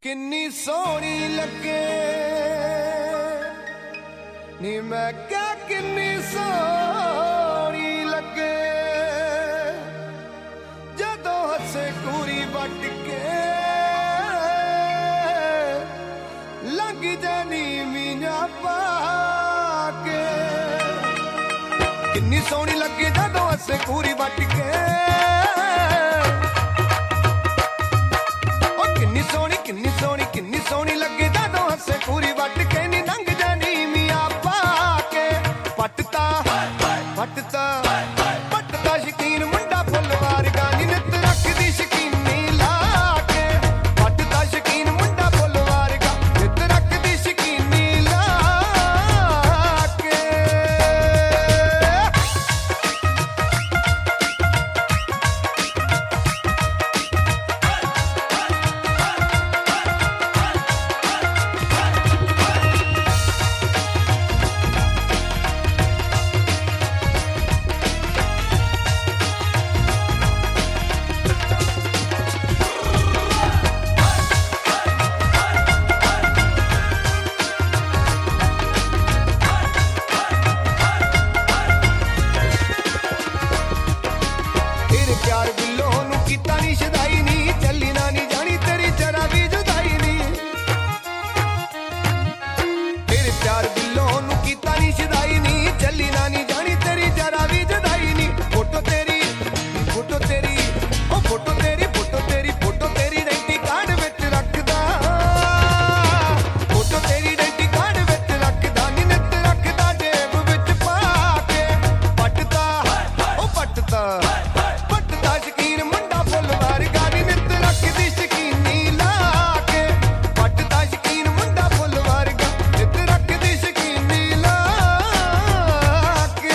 किन्नी सोहनी लगे नी मैं क्या किन्नी सोहनी लगे जदों हसे कूरी बट के लंघ जानी मीना पाके किन्नी सोहनी लगे जदों हसे कूरी बट के किन्नी सोहनी लगे जदों हसे पूरी वट के नी लंघ जानी मियां पाके पटता शकीन मुंडा फुल वारगा नी नित रखदी शकीनी ला के पटता शकीन मुंडा फुल वारगा नित रखदी शकीनी ला के प्यार बिल्लो नू कीता नी शदाई नी चली ना नी जानी तेरी जरा भी जुदाई नी तेरे प्यार बिल्लो नू कीता नी शदाई नी चली ना नी जानी तेरी जरा भी जुदाई नी फोटो तेरी ओ फोटो तेरी आइडेंटी कार्ड विच रखदा फोटो तेरी आइडेंटी कार्ड विच रखदा नी नित रखदा जेब विच पा के पटता शकीन मुंडा फुल वारगा नी नित रखदी शकीनी ला के पटदा शकीन मुंडा फुल वारगा नित रखदी शकीनी ला के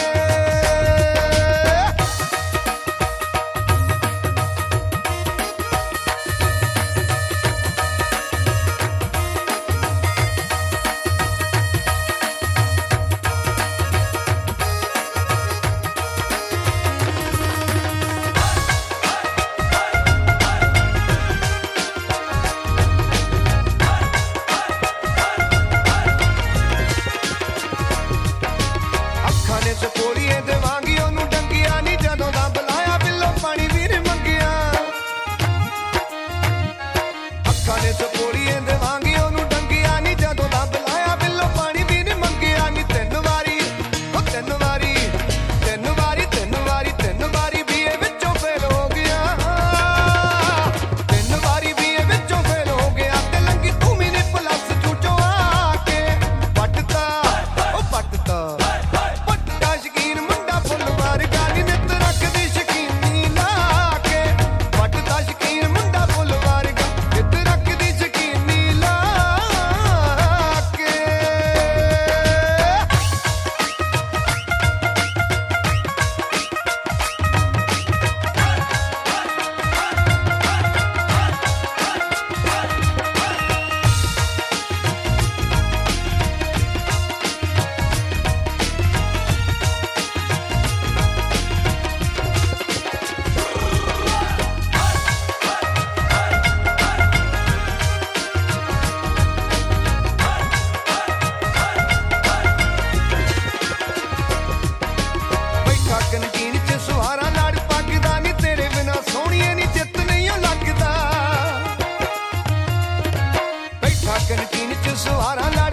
ਸਪੋਰੀਏ ਦੇਵਾਂਗੀ ਉਹਨੂੰ ਡੰਗਿਆ ਨੀ ਜਦੋਂ ਦਾ ਬੁਲਾਇਆ ਬਿੱਲੋ ਪਾਣੀ ਵੀ ਨੀ ਮੰਗਿਆ ਅੱਖਾਂ ਨੇ ਸਪੋਰੀਏ ਦੇਵਾਂਗੀ ਉਹਨੂੰ ਡੰਗਿਆ ਨੀ ਜਦੋਂ ਦਾ ਬੁਲਾਇਆ ਬਿੱਲੋ ਪਾਣੀ ਵੀ ਨੀ ਮੰਗਿਆ ਨੀ ਤਿੰਨ ਵਾਰੀ ਵੀ ਇਹ ਵਿੱਚੋਂ ਫੇਲ ਹੋ ਗਿਆ ਤਿੰਨ ਵਾਰੀ ਵੀ ਇਹ ਵਿੱਚੋਂ ਫੇਲ ਹੋ ਗਿਆ ਤੇ ਲੰਗੀ ਤੂੰ ਵੀ ਨੀ ਪਲੱਸ ਚੂਚੋ ਆ ਕੇ ਪਟਤਾ शकीन मुंडा फुल वारगा नी नित रखदी शकीनी ला के पटदा शकीन मुंडा फुल वारगा नित रखदी शकीनी ला के ਕੰਟੀਨ ਚ ਸੁਹਾਰਾ ਲੜ ਪੱਕਦਾ ਨੀ ਤੇਰੇ ਬਿਨਾ ਸੋਹਣੀਏ ਨੀ ਚਿੱਤ ਨਹੀਂ ਲੱਗਦਾ ਬੈਠਾ ਕੰਟੀਨ ਚ ਸੁਹਾਰਾ ਲੜ